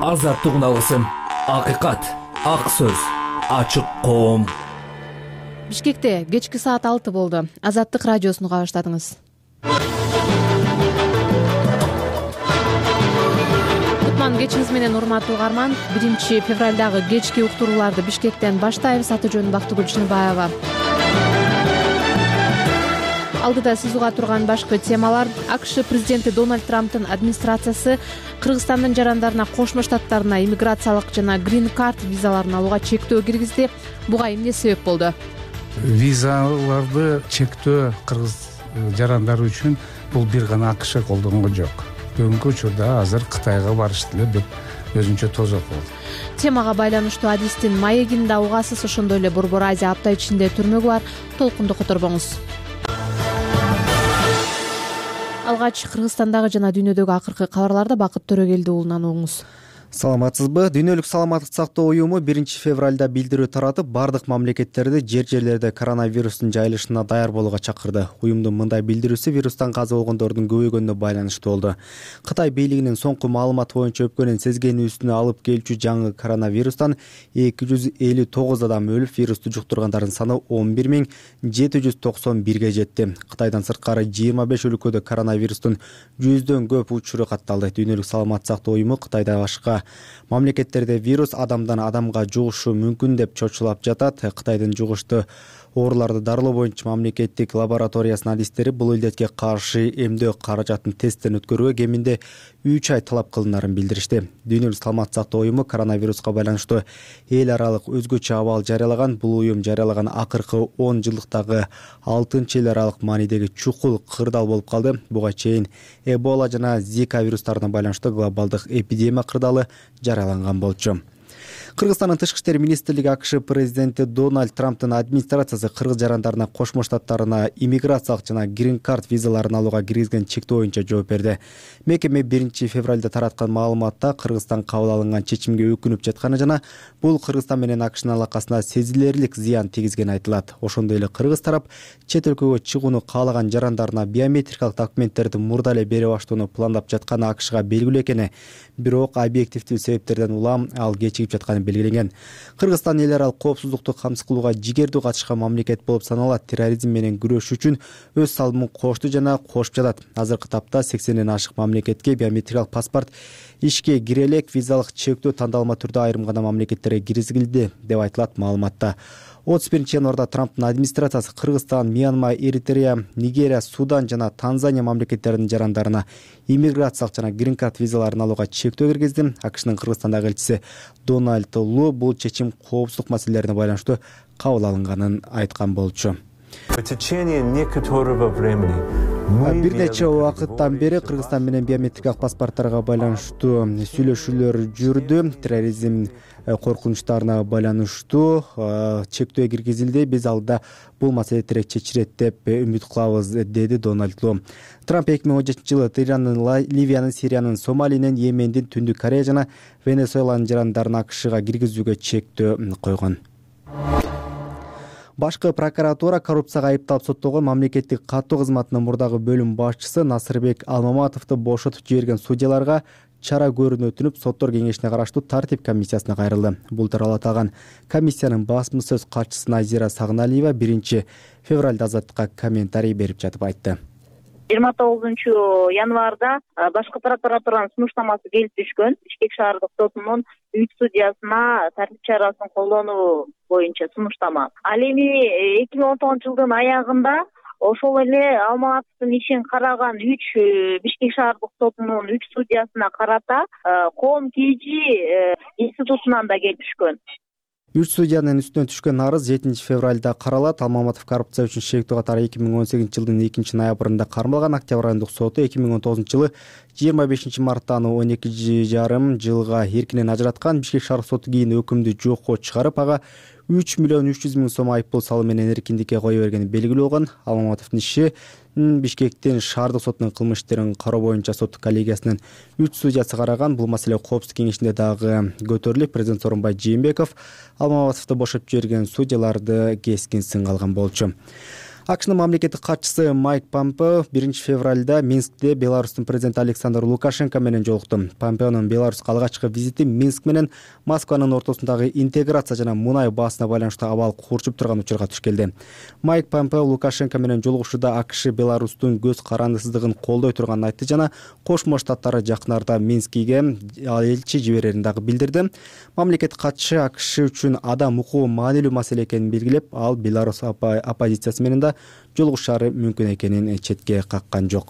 азаттык алысым, акыйкат, ак сөз, ачык коом. Бишкекте кечки саат 6 болду. Азаттык радиосун уга баштадыңыз. Кутман кечиңиз менен урматтуу угарман. 1 февралдагы кечки уктурууларды Бишкектен баштайбыз. Аты жөнүм Бактыгүл Чыныбаева. Алдыда сиз уга турган башкы темалар: АКШ президенти Дональд Трамптын администрациясы Кыргызстандын жарандарына Кошмо Штаттарына иммиграциялык жана грин карт визаларын алууга чектөө киргизди. Буга эмне себеп болду? Визаларды чектөө кыргыз жарандары үчүн бул бир гана АКШ колдонгон жок. Бүгүнкү учурда азыр Кытайга барышты деп өзүнчө тозок болду. Темага байланыштуу адистин маегин да угасыз, ошондой эле Борбор Азия апта ичинде түрмөгү бар. Толкунду которбоңуз. Алгач Кыргызстандагы жана дүйнөдөгү акыркы кабарларды Бакыт Төрөгелди уулунан угуңуз. Саламатсызбы? Дүйнөлүк саламаттык сактоо уюму 1 февралда билдирүү таратып, бардык мамлекеттерди жер-жерлерде коронавирустун жайылышына даяр болууга чакырды. Уюмдун мындай билдирүүсү вирустан каза болгондордун көбөйгөнүнө байланыштуу болду. Кытай бийлигинин соңку маалыматы боюнча өпкөнүн сезгенүүсүнө алып келүүчү жаңы коронавирустан 259 адам өлүп, вирусту жуктургандардын саны 11791ге жетти. Кытайдан сырткары 25 өлкөдө коронавирустун 100дөн көп учуру катталды. Дүйнөлүк саламаттык сактоо уюму Кытайда башка мамлекеттерде вирус адамдан адамга жугушу мүмкүн деп чочулап жатат. Кытайдын жугуштуу ооруларды дарылоо боюнча мамлекеттик лабораториясынын адистери бул илдетке каршы эмдөө каражатын тесттен өткөрүүгө кеминде 3 ай талап кылынарын билдиришти. Дүйнөлүк саламаттык сактоо уюму коронавируска байланыштуу эл аралык өзгөчө абал жарыялаган. Бул уюм жарыялаган акыркы 10 жылдыктагы 6-эл аралык маанидеги чукул кырдаал болуп калды. Буга чейин Эбола жана Зика вирустарына байланыштуу глобалдык эпидемия кырдаалы жарыяланган болчу. Кыргызстандын тышкы иштер министрлиги АКШ президенти Дональд Трамптын администрациясы кыргыз жарандарына Кошмо Штаттарына иммиграциялык жана грин карт визаларын алууга киргизген чектөө боюнча жооп берди. Мекеме 1 февралда тараткан маалыматта Кыргызстан кабыл алынган чечимге өкүнүп жатканы жана бул Кыргызстан менен АКШнын алакасына сезилерлик зыян тийгизгени айтылат. Ошондой эле кыргыз тарап чет өлкөгө чыгууну каалаган жарандарына биометрикалык документтерди мурда эле бере баштоону пландап жатканы АКШга белгилүү экени, бирок объективдүү себептерден улам ал кечигип жатканы белгиленген. Кыргызстан эл аралык коопсуздукту камсыз кылууга жигердүү катышкан мамлекет болуп саналат. Терроризм менен күрөш үчүн өз салымын кошту жана кошуп жатат. Азыркы тапта 80ден ашык мамлекетке биометрикалык паспорт ишке кире элек. Визалык чектөө тандалма түрдө айрым гана мамлекеттерге киргизилди деп айтылат маалыматта. 31 январда Трамптын администрациясы Кыргызстан, Мьянма, Эритрея, Нигерия, Судан жана Танзания мамлекеттеринин жарандарына иммиграциялык жана грин карт визаларын алууга чектөө киргизди. АКШнын Кыргызстандагы элчиси Дональд Лу бул чечим коопсуздук маселелерине байланыштуу кабыл алынганын айткан болчу. Бир нече убакыттан бери Кыргызстан менен биометрикалык паспорттарга байланыштуу сүйлөшүүлөр жүрдү. Терроризм коркунучтарына байланыштуу чектөө киргизилди. Биз алда бул маселе терек чечилет деп үмүт кылабыз, деди Дональд Лу. Трамп 2017-жылы Иранын, Ливиянын, Сириянын, Сомалинин, Йемендин, Түндүк Корея жана Венесуэланын жарандарын АКШга киргизүүгө чектөө койгон. Башкы прокуратура коррупцияга айыпталып соттолгон мамлекеттик каттоо кызматынын мурдагы бөлүм башчысы Насырбек Алмаматовду бошотуп жиберген судьяларга чара көрүүнү өтүнүп, соттор кеңешине караштуу тартип комиссиясына кайрылды. Бул тууралуу аталган комиссиянын басма сөз катчысы Назира Сагыналиева 1 февралда Азаттыкка комментарий берип жатып айтты. 29 январда башкы прокуратуранын сунуштамасы келип түшкөн. Бишкек шаардык сотунун 3 судьясына тартип чарасын колдонуу боюнча сунуштама. Ал эми 2019-жылдын аягында ошол эле Алматовдун ишин караган 3 Бишкек шаардык сотунун 3 судьясына карата Коом КЖ институтунан да келип түшкөн. 3 судьянын үстүнөн түшкөн арыз 7 февралда каралат. Алмаматов коррупция үчүн шектөө катары 2018-жылдын 2-ноябрында кармалган. Октябрь айындык соту 2019-жылы 25 мартта аны 12,5 жылга эркинен ажыраткан. Бишкек шаардык соту кийин өкүмдү жокко чыгарып, ага 3,3 миллион сом айыппул салуу менен эркиндикке кое бергени белгилүү болгон. Алмаматовдун иши Бишкектин шаардык сотунун кылмыш иштерин кароо боюнча сот коллегиясынын 3 судьясы караган. Бул маселе коопсуздук кеңешинде дагы көтөрүлүп, президент Сооронбай Жээнбеков Алмаматовду бошотуп жиберген судьяларды кескин сынга алган болчу. АКШнын мамлекеттик катчысы Майк Помпео 1 февралда Минскте Беларустун президенти Александр Лукашенко менен жолукту. Помпеонун Беларуска алгачкы визити Минск менен Москванын ортосундагы интеграция жана мунай баасына байланыштуу абал куурчуп турган учурга туш келди. Майк Помпео Лукашенко менен жолугушууда АКШ Беларустун көз карандысыздыгын колдой турганын айтты жана Кошмо Штаттары жакын арада Минскиге элчи жиберерин дагы билдирди. Мамлекеттик катчы АКШ үчүн адам укугу маанилүү маселе экенин белгилеп, ал Беларус оппозициясы менен да жолугушаары мүмкүн экенин четке каккан жок.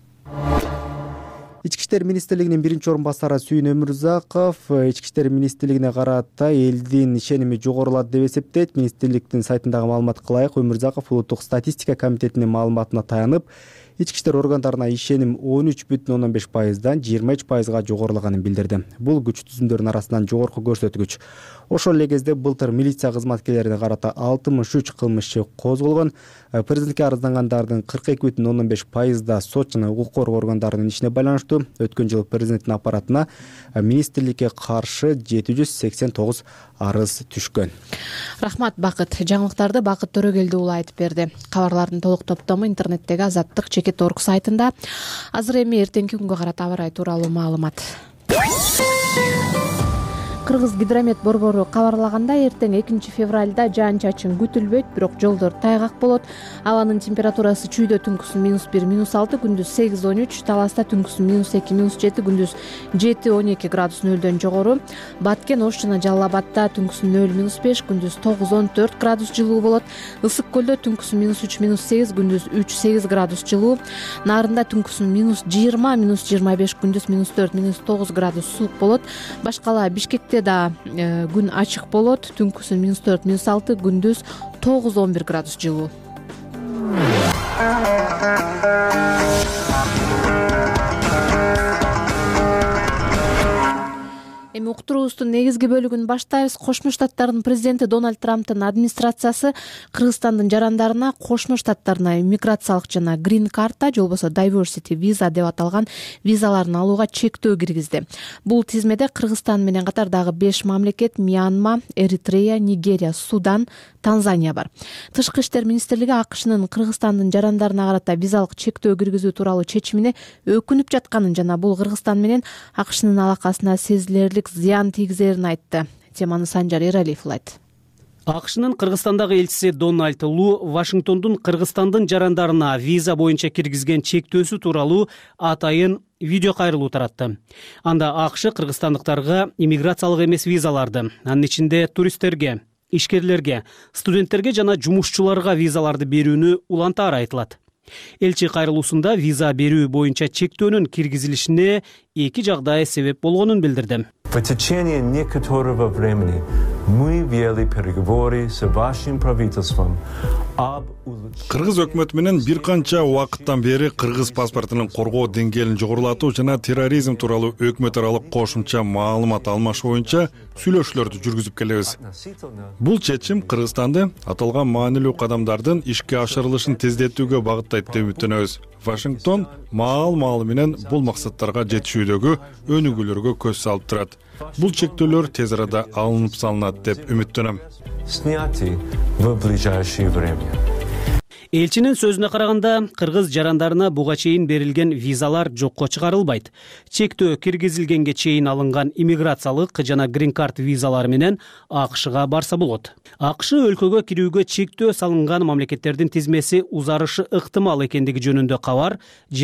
Ички иштер министрлигинин биринчи орун басары Сүйүн Өмүрзаков ички иштер министрлигине карата элдин ишеними жогорулады деп эсептейт. Министрликтин сайтындагы маалыматка ылайык, Өмүрзаков улуттук статистика комитетинин маалыматына таянып, ички иштер органдарына ишеним 13,5%дан 23%га жогорулаганын билдирди. Бул күч түзүмдөрүнүн арасынан жогорку көрсөткүч. Ошол эле кезде былтыр милиция кызматкерлерине карата 63 кылмыш иши козголгон. Президентке арыздангандардын 42,5%да сот жана укук коргоо органдарынын ишине байланыштуу. Өткөн жылы президенттин аппаратына министрликке каршы 789 арыз түшкөн. Рахмат, Бакыт. Жаңылыктарды Бакыт Төрөгелди уулу айтып берди. Кабарлардын толук топтому интернеттеги Азаттык.org сайтында. Азыр эми эртеңки күнгө карата аба ырайы тууралуу маалымат. Кыргыз гидромет борбору кабарлагандай, эртең 2 февралда жаан-чачын күтүлбөйт, бирок жолдор тайгак болот. Абанын температурасы чүйдө түнкүсүн -1, -6, күндүз 8-13, Таласта түнкүсүн -2, -7, күндүз 7-12 градус нөлдөн жогору. Баткен, Ош жана Жалал Абадта түнкүсүн 0-5, күндүз 9-14 градус жылуу болот. Ысык көлдө түнкүсүн -3, -8, күндүз 3-8 градус жылуу. Нарында түнкүсүн -20, -25, күндүз -4, -9 градус суук болот. Башкала Бишкекте да күн ачык болот. Түнкүсүн -4, -6, күндүз 9-11 градус жылуу. Эми уктуруубуздун негизги бөлүгүн баштайбыз. Кошмо Штаттардын президенти Дональд Трамптын администрациясы Кыргызстандын жарандарына Кошмо Штаттарына иммиграциялык жана Green Card, же болбосо Diversity Visa деп аталган визаларын алууга чектөө киргизди. Бул тизмеде Кыргызстан менен катар дагы 5 мамлекет — Мьянма, Эритрея, Нигерия, Судан, Танзания бар. Тышкы иштер министрлиги АКШнын Кыргызстандын жарандарына карата визалык чектөө киргизүү тууралуу чечимине өкүнүп жатканын жана бул Кыргызстан менен АКШнын алакасына сезилерлик зыян тийгизерин айтты. Теманы Санжар Эралиев улайт. АКШнын Кыргызстандагы элчиси Дональд Лу Вашингтондун Кыргызстандын жарандарына виза боюнча киргизген чектөөсү тууралуу атайын видео кайрылуу таратты. Анда АКШ кыргызстандыктарга иммиграциялык эмес визаларды, анын ичинде туристтерге, ишкерлерге, студенттерге жана жумушчуларга визаларды берүүнү улантаары айтылат. Элчи кайрылуусунда виза берүү боюнча чектөөнүн киргизилишине эки жагдай себеп болгонун билдирди. В течение некоторого времени мы вели переговоры с вашим правительством об улучшении. Кыргыз өкмөтү менен бир канча убакыттан бери кыргыз паспортунун коргоо деңгээлин жогорулатуу жана терроризм тууралуу өкмөт аралык кошумча маалымат алмашуу боюнча сүйлөшүүлөрдү жүргүзүп келебиз. Бул чечим Кыргызстанды аталган маанилүү кадамдардын ишке ашырылышын тездетүүгө багыттайт деп үмүттөнөбүз. Вашингтон маал менен бул максаттарга жетишүүдөгү өнүгүүлөргө көз салып турат. Бул чектөөлөр тез арада алынып салынат деп үмүттөнөм. Сняты в ближайшее время. Элчинин сөзүнө караганда, кыргыз жарандарына буга чейин берилген визалар жокко чыгарылбайт. Чектөө киргизилгенге чейин алынган иммиграциялык жана Green Card визалары менен АКШга барса болот. АКШ өлкөгө кирүүгө чектөө салынган мамлекеттердин тизмеси узарышы ыктымал экендиги жөнүндө кабар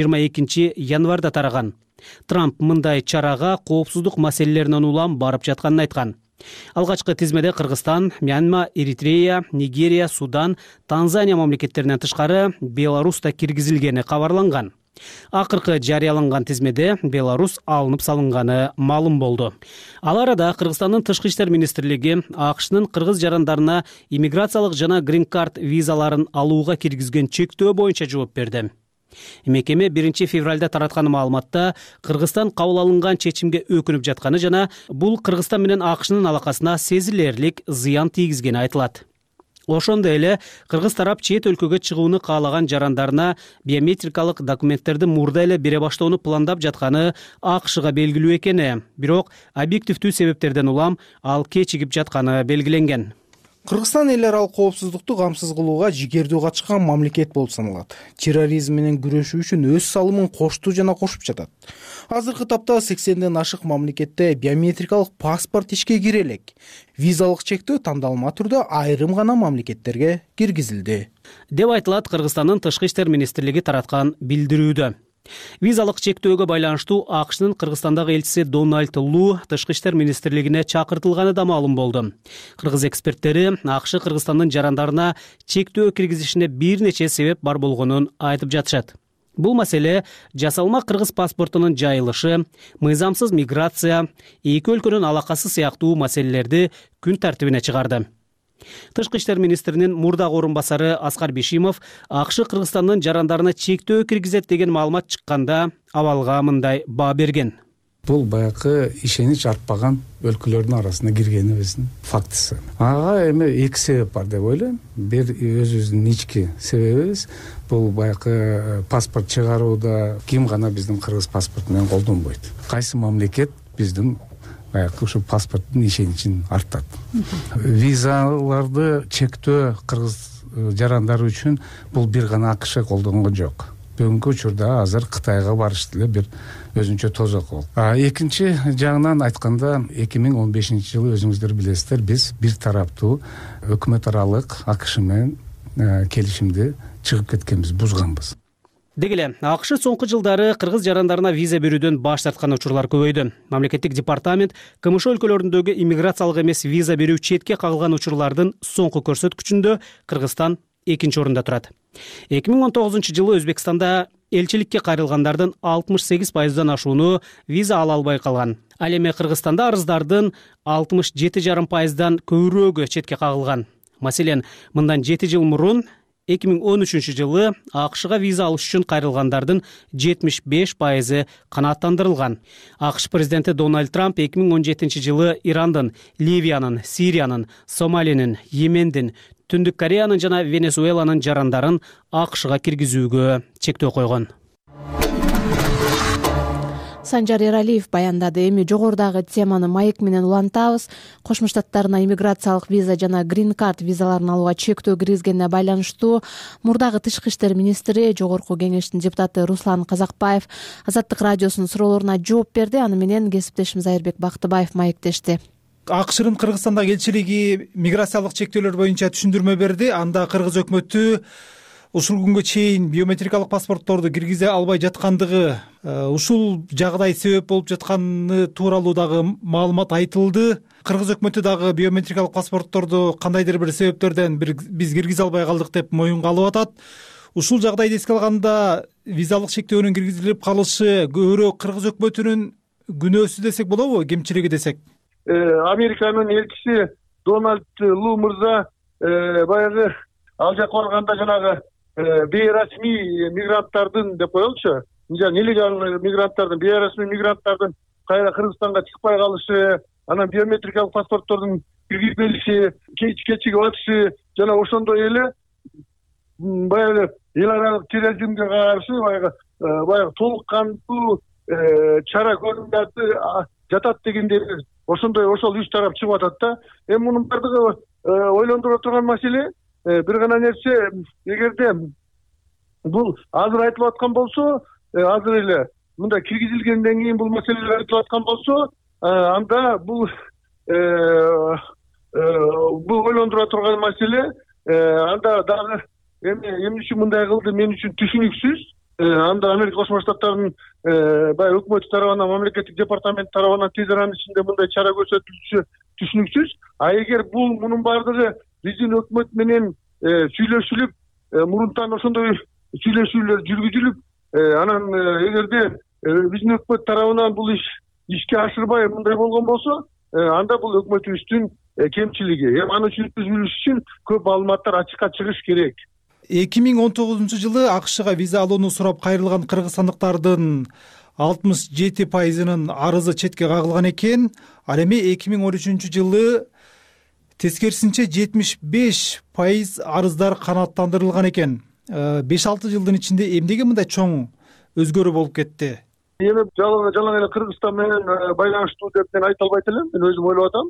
22 январда тараган. Трамп мындай чарага коопсуздук маселелеринен улам барып жатканын айткан. Алгачкы тизмеде Кыргызстан, Мьянма, Эритрея, Нигерия, Судан, Танзания мамлекеттеринен тышкары Беларусь да киргизилгени кабарланган. Акыркы жарыяланган тизмеде Беларусь алынып салынганы маалым болду. Ал арада Кыргызстандын Тышкы иштер министрлиги АКШнын кыргыз жарандарына иммиграциялык жана Green Card визаларын алууга киргизген чектөө боюнча жооп берди. Мекеме 1 февралда тараткан маалыматта Кыргызстан кабыл алынган чечимге өкүнүп жатканы жана бул Кыргызстан менен АКШнын алакасына сезилерлик зыян тийгизгени айтылат. Ошондой эле кыргыз тарап чет өлкөгө чыгууну каалаган жарандарына биометрикалык документтерди мурда эле бере баштоону пландап жатканы АКШга белгилүү экени, бирок объективдүү себептерден улам ал кечигип жатканы белгиленген. Кыргызстан эл аралык коопсуздукту камсыз кылууга жигердүү катышкан мамлекет болуп саналат. Терроризм менен күрөшүү үчүн өз салымын кошту жана кошуп жатат. Азыркы тапта 80ден ашык мамлекетте биометрикалык паспорт ишке кире элек. Визалык чектөө тандалма түрдө айрым гана мамлекеттерге киргизилди деп айтылат Кыргызстандын Тышкы иштер министрлиги тараткан билдирүүдө. Визалык чектөөгө байланыштуу АКШнын Кыргызстандагы элчиси Дональд Лу Тышкы иштер министрлигине чакыртылганы да маалым болду. Кыргыз эксперттери АКШ Кыргызстандын жарандарына чектөө киргизишине бир нече себеп бар болгонун айтып жатышат. Бул маселе жасалма кыргыз паспортунун жайылышы, мыйзамсыз миграция, эки өлкөнүн алакасы сыяктуу маселелерди күн тартибине чыгарды. Тышкы иштер министринин мурдагы орун басары Аскар Бишимов АКШ Кыргызстандын жарандарына чектөө киргизет деген маалымат чыкканда абалга мындай баа берген. Бул баягы ишенич артпаган өлкөлөрдүн арасына киргенибиздин фактысы. Ага эми эки себеп бар деп ойлойм. Бир өзүбүздүн ички себебибиз бул баягы паспорт чыгарууда ким гана биздин кыргыз паспорту менен колдонбойт. Кайсы мамлекет биздин баягы ушу паспорттун ишеничин арттат. Визаларды чектөө кыргыз жарандары үчүн бул бир гана АКШ колдонгон жок. Бүгүнкү учурда азыр Кытайга барыш деле бир өзүнчө тозок болуп. Экинчи жагынан айтканда 2015-жылы өзүңүздөр билесиздер, биз бир тараптуу өкмөт аралык АКШ менен келишимди чыгып кеткенбиз, бузганбыз. Деги эле АКШ соңку жылдары кыргыз жарандарына виза берүүдөн баш тарткан учурлар көбөйдү. Мамлекеттик департамент КМШ өлкөлөрүндөгү иммиграциялык эмес виза берүү четке кагылган учурлардын соңку көрсөткүчүндө Кыргызстан экинчи орунда турат. 2019-жылы Өзбекстанда элчиликке кайрылгандардын 68%дан ашууну виза ала албай калган. Ал эми Кыргызстанда арыздардын 67,5%дан көбүрөөгү четке кагылган. Маселен, мындан 7 жыл мурун 2013-жылы АКШга виза алыш үчүн кайрылгандардын 75% канааттандырылган. АКШ президенти Дональд Трамп 2017-жылы Ирандын, Ливиянын, Сириянын, Сомалинин, Йемендин, Түндүк Кореянын жана Венесуэланын жарандарын АКШга киргизүүгө чектөө койгон. Санжар Эралиев баяндады. Эми жогорудагы теманы маек менен улантабыз. Кошмо Штаттарына иммиграциялык виза жана грин карт визаларын алууга чектөө киргизгенине байланыштуу мурдагы Тышкы иштер министри, Жогорку Кеңештин депутаты Руслан Казакбаев Азаттык радиосунун суроолоруна жооп берди. Аны менен кесиптешим Айырбек Бактыбаев маектешти. АКШнын Кыргызстандагы элчилиги миграциялык чектөөлөр боюнча түшүндүрмө берди. Анда кыргыз өкмөтү ушул күнгө чейин биометрикалык паспортторду киргизе албай жаткандыгы, ушул жагдай себеп болуп жатканы тууралуу дагы маалымат айтылды. Кыргыз өкмөтү дагы биометрикалык паспортторду кандайдыр бир себептерден биз киргизе албай калдык деп моюнга алып атат. Ушул жагдайды эске алганда визалык чектөөнүн киргизилип калышы көбүрөөк кыргыз өкмөтүнүн күнөөсү десек болобу, кемчилиги десек? Американын элчиси Дональд Лу мырза баягы ал жака барганда жанагы бейрасмий мигранттардын деп коелучу, нелегал мигранттардын, бейрасмий мигранттардын кайра Кыргызстанга чыкпай калышы, анан биометрикалык паспорттордун киргизбелиши, кечигип атышы жана ошондой эле баягы эл аралык терроризмге каршы баягы толук кандуу чара көрүлүп жатат дегенде ошол үч тарап чыгып атат да. Эми мунун бардыгы ойлондура турган маселе бир гана нерсе, эгерде бул азыр айтылып аткан болсо, азыр эле мында киргизилгенден кийин бул маселелер айтылып аткан болсо, анда бул ойлондура турган маселе. Анда дагы эмне үчүн мындай кылды мен үчүн түшүнүксүз. Анда Америка Кошмо Штаттарынын баягы өкмөтү тарабынан, мамлекеттик департамент тарабынан тез аранын ичинде мындай чара көрсөтүлүшү түшүнүксүз. Эгер бул мунун бардыгы биздин өкмөт менен сүйлөшүлүп, мурунтан ошондой сүйлөшүүлөр жүргүзүлүп, анан эгерде биздин өкмөт тарабынан бул ишке ашырбай мындай болгон болсо, анда бул өкмөтүбүздүн кемчилиги. Аны түшүнүп билиш үчүн көп маалыматтар ачыкка чыгыш керек. 2019-жылы АКШга виза алууну сурап кайрылган кыргызстандыктардын 67%-нын арызы четке кагылган экен. Ал эми 2013-жылы тескерисинче 75% арыздар канааттандырылган экен. 5-6 жылдын ичинде эмнеге мындай чоң өзгөрүү болуп кетти? Эми жалаң эле Кыргызстан менен байланыштуу деп мен айта албайт элем. Мен өзүм ойлоп атам.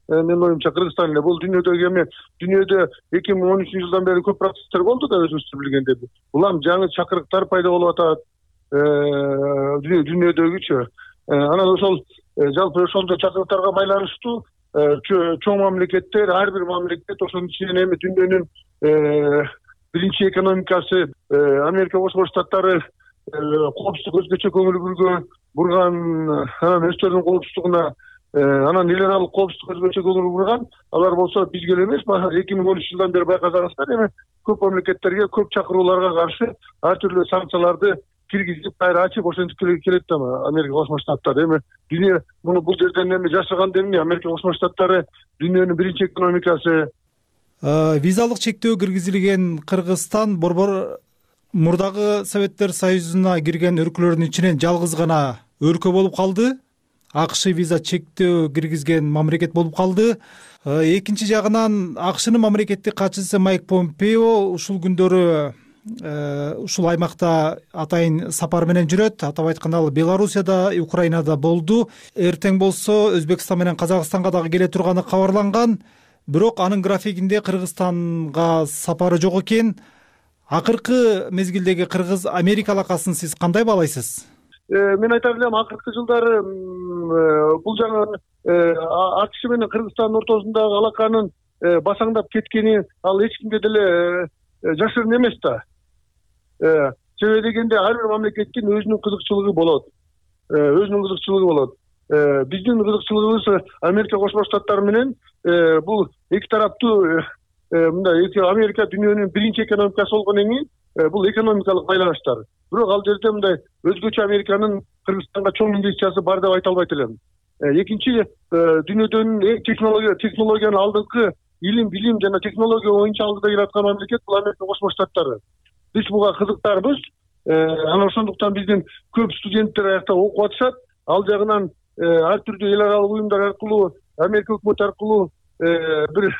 менин оюмча Кыргызстан эле. Бул дүйнөдөгү эми дүйнөдө 2013 жылдан бери көп протесттер болду да, өзүңүз билгендей. Бул жаңы чакырыктар пайда болуп атат дүйнөдөгүчү. Анан ошол жалпы ошондой чакырыктарга байланыштуу чоң мамлекеттер, ар бир мамлекет ошонун ичинен эми дүйнөнүн биринчи экономикасы Америка Кошмо Штаттары коопсуздук өзгөчө көңүл бурган, анан өздөрүнүн коопсуздугуна, анан эл аралык коопсуздук өзгөчө көңүл бурган. Алар болсо бизге эле эмес, 2013 жылдан бери байкасаңыздар, эми көп мамлекеттерге, көп чакырууларга каршы ар түрдүү санкцияларды киргизип, кайра ачып, ошентип келет да Америка Кошмо Штаттары. Эми дүйнө муну бул жерден эми жашырган эмне? Америка Кошмо Штаттары дүйнөнүн биринчи экономикасы. Визалык чектөө киргизилген Кыргызстан борбор мурдагы Советтер Союзуна кирген өлкөлөрдүн ичинен жалгыз гана өлкө болуп калды. АКШ виза чектөө киргизген мамлекет болуп калды. Экинчи жагынан АКШнын мамлекеттик катчысы Майк Помпео ушул күндөрү ушул аймакта атайын сапар менен жүрөт. Атап айтканда ал Белоруссияда, Украинада болду. Эртең болсо Өзбекстан менен Казакстанга дагы келе турганы кабарланган. Бирок анын графигинде Кыргызстанга сапары жок экен. Акыркы мезгилдеги Кыргыз-Америка алакасын сиз кандай баалайсыз? Мен айтар элем, акыркы жылдары бул жаңы АКШ менен Кыргызстандын ортосундагы алаканын басаңдап кеткени ал эч кимге деле жашырын эмес да. Себеби дегенде ар бир мамлекеттин өзүнүн кызыкчылыгы болот. Биздин кызыкчылыгыбыз Америка Кошмо Штаттары менен бул эки тараптуу мындай Америка дүйнөнүн биринчи экономикасы болгондон кийин бул экономикалык байланыштар. Бирок ал жерде мындай өзгөчө Американын Кыргызстанга чоң инвестициясы бар деп айта албайт элем. Экинчи, дүйнөдөн технологиянын алдыңкы билим жана технология боюнча алдыда келаткан мамлекет бул Америка Кошмо Штаттары. Биз буга кызыктарбыз. Анан ошондуктан биздин көп студенттер аякта окуп атышат. Ал жагынан ар түрдүү эл аралык уюмдар аркылуу, Америка өкмөтү аркылуу бир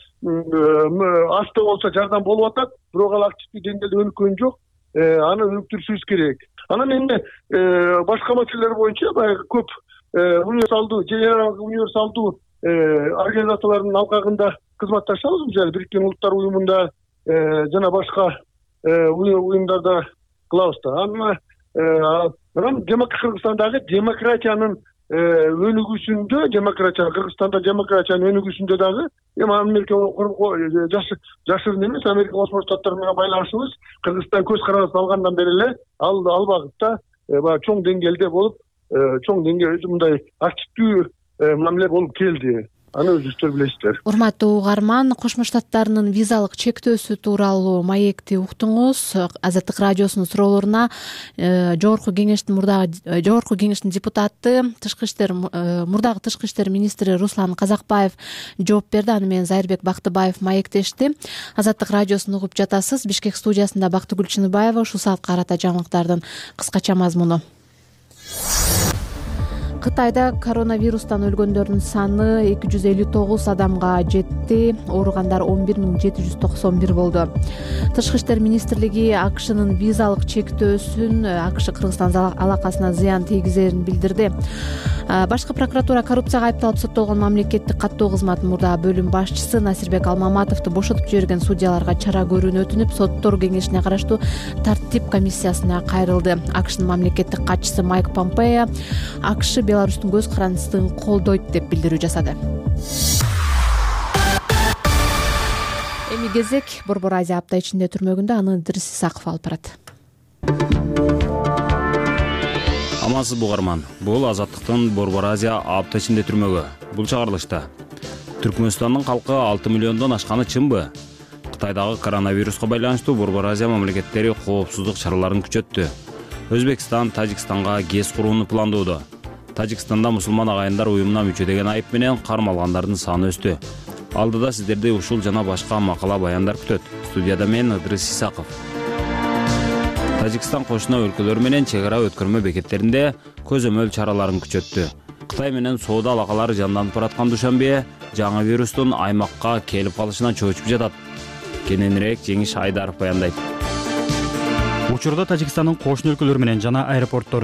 асты болсо жардам болуп атат. Бирок ал активдүү деңгээлде өнүккөн жок. Аны өнүктүрүшүбүз керек. Анан эми башка маселелер боюнча баягы көп универсалдуу организациялардын алкагында кызматташабыз. Мисалы Бириккен Улуттар уюмунда жана башка уюмдарда кылабыз да. Анан Кыргызстандагы демократиянын өнүгүүсүндө, Кыргызстанда демократиянын өнүгүүсүндө дагы эми Америка жашырын эмес, Америка Кошмо Штаттары менен байланышыбыз Кыргызстан көз карандасын алгандан бери эле ал багытта чоң деңгээлде болуп, чоң деңгээлде мындай активдүү мамиле болуп келди. Аны өзүңүздөр билесиздер. Урматтуу угарман, Кошмо Штаттарынын визалык чектөөсү тууралуу маекти уктуңуз. Азаттык радиосунун суроолоруна Жогорку кеңештин депутаты, мурдагы тышкы иштер министри Руслан Казакбаев жооп берди. Аны менен Зайырбек Бактыбаев маектешти. Азаттык радиосун угуп жатасыз. Бишкек студиясында Бактыгүл Чыныбаева. Ушул саатка карата жаңылыктардын кыскача мазмуну. Кытайда коронавирустан өлгөндөрдүн саны 259 адамга жетти, ооругандар 11791 болду. Тышкы иштер министрлиги АКШнын визалык чектөөсүн АКШ Кыргызстан алакасына зыян тийгизерин билдирди. Башкы прокуратура коррупцияга айыпталып соттолгон мамлекеттик каттоо кызматынын мурдагы бөлүм башчысы Насирбек Алмаматовду бошотуп жиберген судьяларга чара көрүүнү өтүнүп, соттор кеңешине караштуу тартип комиссиясына кайрылды. АКШнын мамлекеттик катчысы Майк Помпео АКШ Беларустун көз карандысын колдойт деп билдирүү жасады. Эми кезек Борбор Азия апта ичинде түрмөгүндө аны Идрис Исаков алып барат. Амансыз бугарман. Бул Азаттыктын Борбор Азия апта ичинде түрмөгү. Бул чыгарылышта Түркмөнстандын калкы 6 миллиондон ашканы чынбы? Кытайдагы коронавируска байланыштуу Борбор Азия мамлекеттери коопсуздук чараларын күчөттү. Өзбекстан Тажикстанга ГЭС курууну пландоодо. Тажикстанда мусулман агайындар уюмуна мүчө деген айып менен кармалгандардын саны өстү. Алдыда сиздерди ушул жана башка макала баяндар күтөт. Студияда мен Идрис Исаков. Тажикстан кошуна өлкөлөр менен чек ара өткөрмө бекеттеринде көзөмөл чараларын күчөттү. Кытай менен соода алакалары жанданып бараткан Душанбе жаңы вирустун аймакка келип калышынан чочуп жатат. Кененирээк Жеңиш Айдаров баяндайт. Учурда Тажикстандын кошуна өлкөлөр менен жана аэропортторунда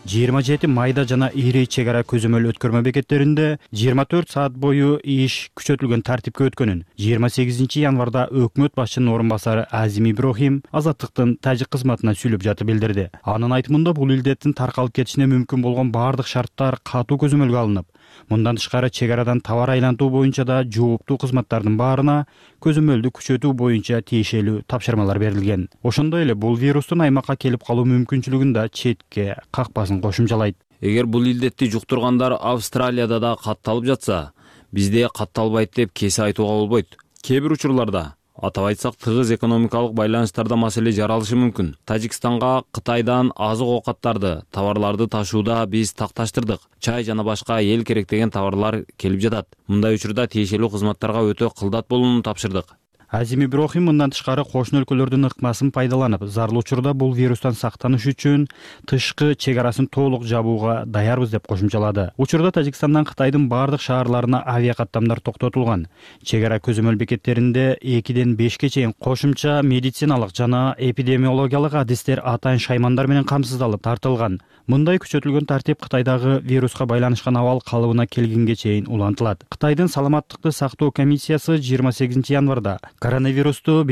27 майда жана ири чек ара көзөмөл өткөрмө бекеттеринде 24 саат бою иш күчөтүлгөн тартипке өткөнүн 28 январда өкмөт башчынын орун басары Азим Иброхим Азаттыктын тажик кызматына сүйлөп жатып билдирди. Анын айтымында бул илдеттин таркалып кетишине мүмкүн болгон баардык шарттар катуу көзөмөлгө алынып, мындан тышкары чек арадан товар айлантуу боюнча да жооптуу кызматтардын баарына көзөмөлдү күчөтүү боюнча тиешелүү тапшырмалар берилген. Ошондой эле бул вирустун аймакка келип калуу мүмкүнчүлүгүн да четке какпасын кошумчалайт. Эгер бул илдетти жуктургандар Австралияда да катталып жатса, бизде катталбайт деп кесе айтууга болбойт. Кээ бир учурларда, атап айтсак, тыгыз экономикалык байланыштарда маселе жаралышы мүмкүн. Тажикстанга Кытайдан азык оокаттарды, товарларды ташууда биз такташтырдык. Чай жана башка эл керек деген товарлар келип жатат. Мындай учурда тиешелүү кызматтарга өтө кылдат болууну тапшырдык. Азим Иброхим мындан тышкары кошуна өлкөлөрдүн ыкмасын пайдаланып, зарыл учурда бул вирустан сактаныш үчүн тышкы чек арасын толук жабууга даярбыз деп кошумчалады. Учурда Тажикстандан Кытайдын бардык шаарларына авиа каттамдар токтотулган. Чек ара көзөмөл бекеттеринде 2-ден 5-ке чейин кошумча медициналык жана эпидемиологиялык адистер атайын шаймандар менен камсыздалып тартылган. Мындай күчөтүлгөн тартип Кытайдагы вируска байланышкан абал калыбына келгенге чейин улантылат. Кытайдын саламаттыкты сактоо комиссиясы 28 январда коронавирусту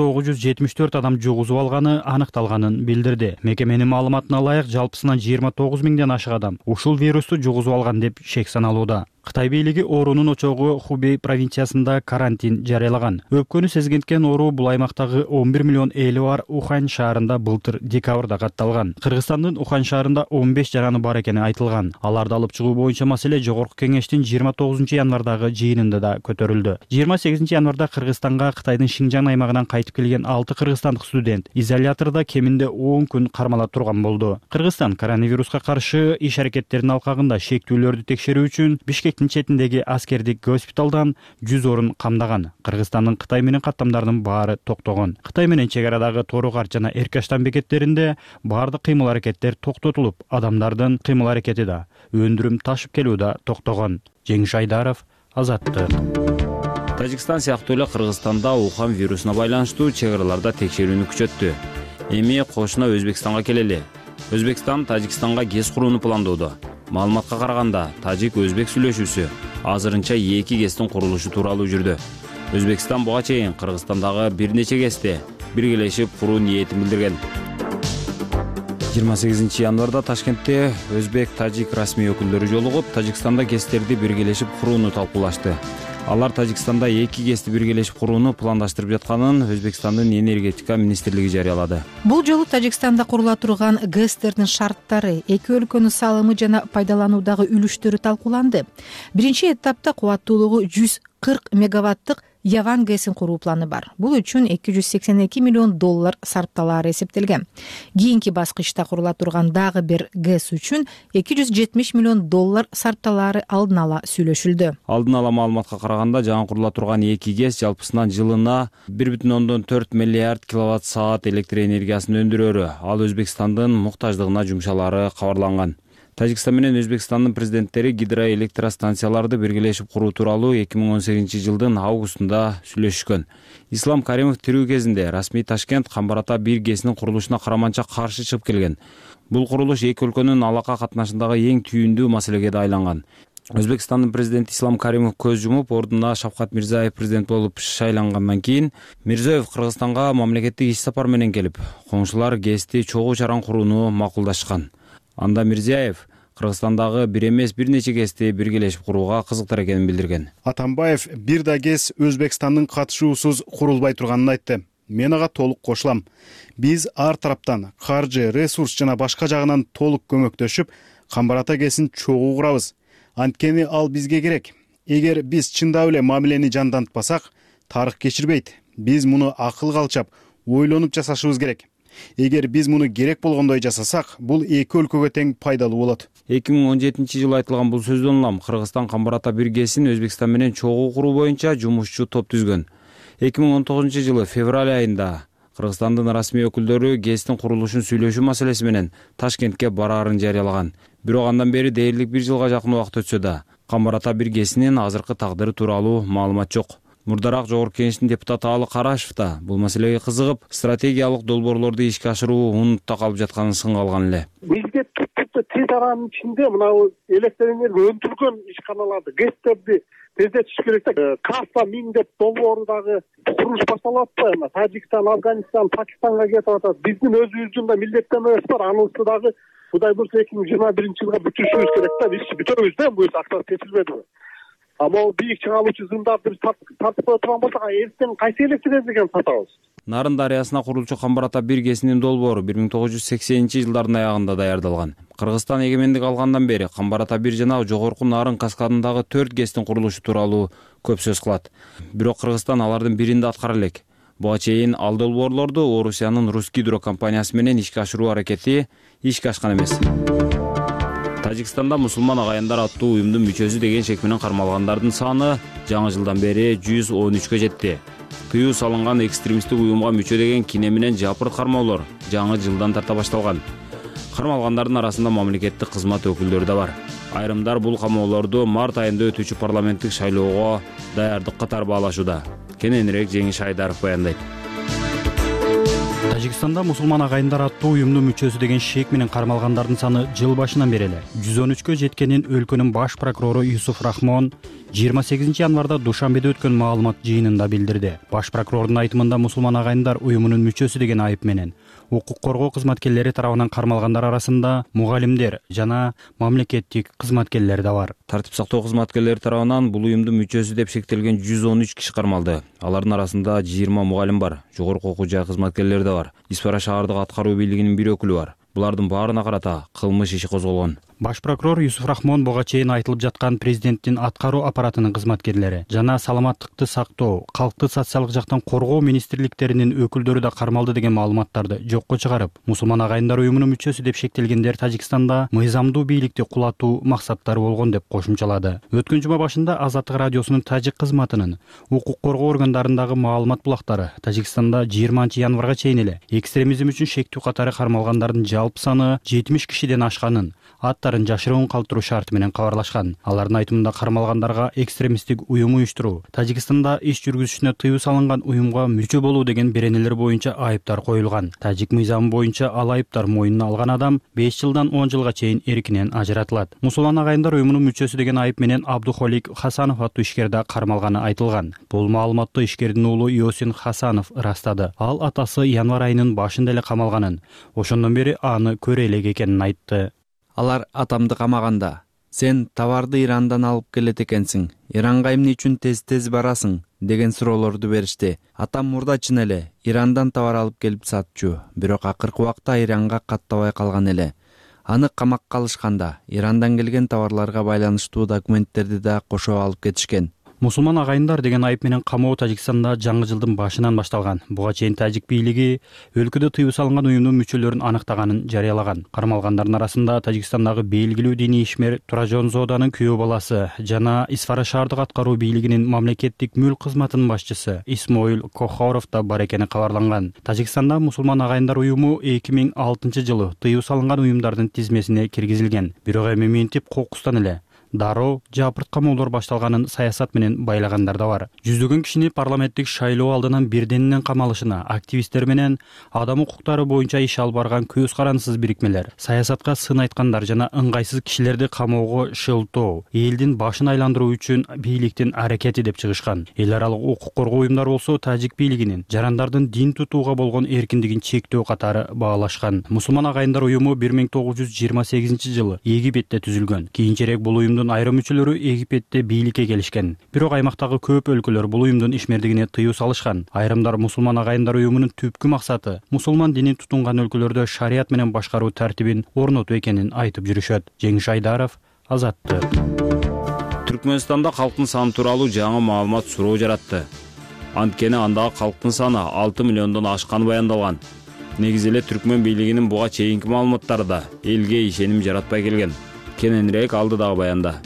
5974 адам жугузуп алганы аныкталганын билдирди. Мекеменин маалыматына ылайык, жалпысынан 29 миңден ашык адам ушул вирусту жугузуп алган деп шек саналууда. Кытай бийлиги оорунун очогу Хубей провинциясында карантин жарыялаган. Өпкөнү сезгенткен оору бул аймактагы 11 миллион эли бар Ухань шаарында былтыр декабрда катталган. Кыргызстандын Ухань шаарында 15 жараны бар экени айтылган. Аларды алып чыгуу боюнча маселе Жогорку кеңештин 29 январдагы жыйынында да көтөрүлдү. 28 январда Кыргызстанга Кытайдын Шинжаң аймагынан кайтып келген 6 кыргызстандык студент изоляторда кеминде 10 күн кармала турган болду. Кыргызстан коронавируска каршы иш аракеттеринин алкагында шектүүлөрдү текшерүү үчүн Бишкектин четиндеги аскердик госпиталдан 100 орун камдаган. Кыргызстандын Кытай менен каттамдарынын баары токтогон. Кытай менен чек арадагы Торугар жана Эркаштан бекеттеринде баардык кыймыл аракеттер токтотулуп, адамдардын кыймыл аракети да, өндүрүм ташып келүү да токтогон. Жеңиш Айдаров, Азаттык. Тажикстан сыяктуу эле Кыргызстанда Ухань вирусуна байланыштуу чек араларда текшерүүнү күчөттү. Эми кошуна Өзбекстанга келели. Өзбекстан Тажикстанга ГЭС курууну пландоодо. Маалыматка караганда, тажик-өзбек сүйлөшүүсү азырынча 2 ГЭСтин курулушу тууралуу жүрдү. Өзбекстан буга чейин Кыргызстандагы бир нече ГЭСте биргелешип куруу ниетин билдирген. 28 январда Ташкентте өзбек-тажик расмий өкүлдөрү жолугуп, Тажикстанда ГЭСтерди биргелешип курууну талкуулашты. Алар Тажикстанда 2 ГЭСти биргелешип курууну пландаштырып жатканын Өзбекстандын энергетика министрлиги жарыялады. Бул жолу Тажикстанда курула турган ГЭСтердин шарттары, эки өлкөнүн салымы жана пайдалануудагы үлүштөрү талкууланды. Биринчи этапта кубаттуулугу 140 мегаваттык Яван ГЭСин куруу планы бар. Бул үчүн $282 миллион сарпталаары эсептелген. Кийинки баскычта курула турган дагы бир ГЭС үчүн $270 миллион сарпталаары алдын ала сүйлөшүлдү. Алдын ала маалыматка караганда, жаңы курула турган 2 ГЭС жалпысынан жылына 1,4 миллиард киловатт саат электр энергиясын өндүрөрү. Ал Өзбекстандын муктаждыгына жумшалары кабарланган. Тажикстан менен Өзбекстандын президенттери гидроэлектростанцияларды биргелешип куруу тууралуу 2018 жылдын августунда сүйлөшүшкөн. Ислам Каримов тирүү кезинде расмий Ташкент Камбар-Ата 1 ГЭСинин курулушуна караманча каршы чыгып келген. Бул курулуш эки өлкөнүн алака катнашындагы эң түйүндүү маселеге да айланган. Өзбекстандын президенти Ислам Каримов көз жумуп, ордуна Шавкат Мирзиёев президент болуп шайлангандан кийин Мирзиёев Кыргызстанга мамлекеттик иш сапар менен келип, коңшулар ГЭСти чогуу чаран курууну макулдашкан. Анда Мирзиёев Кыргызстандагы бир эмес бир нече ГЭСти биргелешип курууга кызыктар экенин билдирген. Атамбаев бир да ГЭС Өзбекстандын катышуусуз курулбай турганын айтты. Мен ага толук кошулам. Биз ар тараптан каржы, ресурс жана башка жагынан толук көмөктөшүп, Камбар-Ата ГЭСин чогуу курабыз. Анткени ал бизге керек. Эгер биз чындап эле мамилени жандантпасак, тарых кечирбейт. Биз муну акылга алчап, ойлонуп жасашыбыз керек. Эгер биз муну керек болгондой жасасак, бул эки өлкөгө тең пайдалуу болот. 2017 жылы айтылган бул сөздөн улам Кыргызстан Камбар-Ата 1 ГЭСин Өзбекстан менен чогуу куруу боюнча жумушчу топ түзгөн. 2019 жылы февраль айында Кыргызстандын расмий өкүлдөрү ГЭСтин курулушун сүйлөшүү маселеси менен Ташкентке бараарын жарыялаган. Бирок андан бери дээрлик 1 жылга жакын убакыт өтсө да, Камбар-Ата 1 ГЭСинин азыркы тагдыры тууралуу маалымат жок. Мурдараак Жогорку Кеңештин депутаты Алы Карашев да бул маселеге кызыгып, стратегиялык долбоорлорду ишке ашыруу унутта калып жатканын сынга алган эле. Бизге тез аранын ичинде мынабу электр энергия өндүргөн ишканаларды, гэстерди тездетиш керек да. Каста 1000 деп долбоору дагы курулуш башталып атпайбы? Тажикстан, Афганистан, Пакистанга кетип атат. Биздин өзүбүздүн да милдеттенмебиз бар. Анысы дагы Кудай буюрса 2021-жылга бүтүрүшүбүз керек да. Биз бүтөбүз да, бул акча чечилбедиби? А могу бийик чыгаалуучу зымдарды биз тартып кое турган болсок, эртең кайсы электр энергияны сатабыз? Нарын дарыясына курулчу Камбар ата 1 КЭСинин долбоору 1980-жылдардын аягында даярдалган. Кыргызстан эгемендик алгандан бери Камбар ата 1 жана жогорку Нарын каскадындагы 4 КЭСтин курулушу тууралуу көп сөз кылат. Бирок Кыргызстан алардын биринде аткара элек. Буга чейин ал долбоорлорду Орусиянын Русгидро компаниясы менен ишке ашыруу аракети ишке ашкан эмес. Тажикстанда мусулман агайындар аттуу уюмдун мүчөсү деген шек менен кармалгандардын саны жаңы жылдан бери 113кө жетти. Тыюу салынган экстремисттик уюмга мүчө деген кине менен жапырт кармоолор жаңы жылдан тарта башталган. Кармалгандардын арасында мамлекеттик кызмат өкүлдөрү да бар. Айрымдар бул камоолорду март айында өтүүчү парламенттик шайлоого даярдык катары баалашууда. Кененирээк Жеңиш Айдаров баяндайт. Тажикстанда мусулман агайындар аттуу уюмдун мүчөсү деген шек менен кармалгандардын саны жыл башынан бери эле 113кө жеткенин өлкөнүн баш прокурору Юсуф Рахмон 28 январда Душанбеде өткөн маалымат жыйынында билдирди. Баш прокурордун айтымында мусулман агайындар уюмунун мүчөсү деген айып менен укук коргоо кызматкерлери тарабынан кармалгандар арасында мугалимдер жана мамлекеттик кызматкерлер да бар. Тартип сактоо кызматкерлери тарабынан бул уюмдун мүчөсү деп шектелген 113 киши кармалды. Алардын арасында 20 мугалим бар, жогорку окуу жай кызматкерлери да бар. Испара шаардык аткаруу бийлигинин бир өкүлү бар. Булардын баарына карата кылмыш иши козголгон. Баш прокурор Юсуф Рахмон буга чейин айтылып жаткан президенттин аткаруу аппаратынын кызматкерлери жана саламаттыкты сактоо, калкты социалдык жактан коргоо министрликтеринин өкүлдөрү да кармалды деген маалыматтарды жокко чыгарып, мусулман агайындар уюмунун мүчөсү деп шектелгендер Тажикстанда мыйзамдуу бийликти кулатуу максаттары болгон деп кошумчалады. Өткөн жума башында Азаттык радиосунун тажик кызматынын укук коргоо органдарындагы маалымат булактары Тажикстанда 20 январга чейин эле экстремизм үчүн шектүү катары кармалгандардын жалпы саны 70 кишиден ашканын, аттарын жашыруун калтыруу шарты менен кабарлашкан. Алардын айтымында кармалгандарга экстремисттик уюм уюштуруу, Тажикстанда иш жүргүзүшүнө тыюу салынган уюмга мүчө болуу деген беренелер боюнча айыптар коюлган. Тажик мыйзамы боюнча ал айыптар мойнуна алган адам 5 жылдан 10 жылга чейин эркинен ажыратылат. Мусулман агайындар уюмунун мүчөсү деген айып менен Абдухолик Хасанов аттуу ишкер да кармалганы айтылган. Бул маалыматты ишкердин уулу Йосин Хасанов ырастады. Ал атасы январь айынын башында эле камалганын, ошондон бери аны көрө элек экенин айтты. Алар атамды камаганда, сен товарды Ирандан алып келет экенсиң, Иранга эмне үчүн тез барасың деген суроолорду беришти. Атам мурда чын эле Ирандан товар алып келип сатчу, бирок акыркы убакта Иранга каттабай калган эле. Аны камакка алышканда Ирандан келген товарларга байланыштуу документтерди да кошо алып кетишкен. Мусулман агайындар деген айып менен камоо Тажикстанда жаңы жылдын башынан башталган. Буга чейин тажик бийлиги өлкөдө тыюу салынган уюмдун мүчөлөрүн аныктаганын жарыялаган. Кармалгандардын арасында Тажикстандагы белгилүү диний ишмер Туражон Зоданын күйөө баласы жана Исфара шаардык аткаруу бийлигинин мамлекеттик мүлк кызматынын башчысы Исмоил Кохоров да бар экени кабарланган. Тажикстанда мусулман агайындар уюму 2006-жылы тыюу салынган уюмдардын тизмесине киргизилген. Бирок эми минтип кокустан эле дароо жапырт камоолор башталганын саясат менен байлагандар да бар. Жүздөгөн кишини парламенттик шайлоо алдынан бирденинен камалышына активисттер менен адам укуктары боюнча иш алып барган көз карансыз бирикмелер, саясатка сын айткандар жана ыңгайсыз кишилерди камоого шылтоо, элдин башын айландыруу үчүн бийликтин аракети деп чыгышкан. Эл аралык укук коргоо уюмдары болсо тажик бийлигинин жарандардын дин тутууга болгон эркиндигин чектөө катары баалашкан. Мусулман агайындар уюму 1928-жылы Египетте түзүлгөн. Кийинчерээк бул уюмдун айрым мүчөлөрү Египетте бийликке келишкен. Бирок аймактагы көп өлкөлөр бул уюмдун ишмердигине тыюу салышкан. Айрымдар мусулман агайындар уюмунун түпкү максаты мусулман динин тутунган өлкөлөрдө шарият менен башкаруу тартибин орнотуу экенин айтып жүрүшөт. Жеңиш Айдаров, Азаттык. Түркмөнстанда калктын саны тууралуу жаңы маалымат суроо жаратты. Анткени андагы калктын саны 6 миллиондон ашканы баяндалган. Негизи эле түркмөн бийлигинин буга чейинки маалыматтары да элге ишеним жаратпай келген. Кененирээк алды дагы баянда.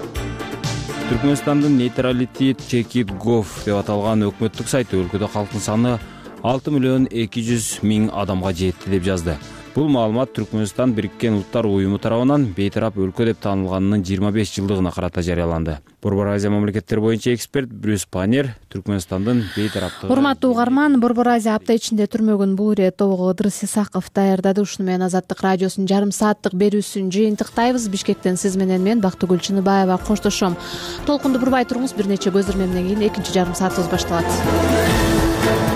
Түркмөнстандын Neutrality Check It Gov деп аталган өкмөттүк сайты өлкөдө калктын саны 6 миллион 200 миң адамга жетти деп жазды. бул маалымат Түркмөнстан Бириккен Улуттар уюму тарабынан бейтарап өлкө деп таанылганынын 25 жылдыгына карата жарыяланды. Борбор Азия мамлекеттери боюнча эксперт Брюс Панер Түркмөнстандын бейтараптыгы. Урматтуу угарман, Борбор Азия апта ичинде түрмөгүн бул ирет тобогу Ыдырыс Исаков даярдады. Ушуну менен Азаттык радиосунун жарым сааттык берүүсүн жыйынтыктайбыз. Бишкектен сиз менен мен Бактыгүл Чыныбаева коштошом. Толкунду бурбай туруңуз, бир нече көздөмө менен кийин экинчи жарым саатыбыз башталат.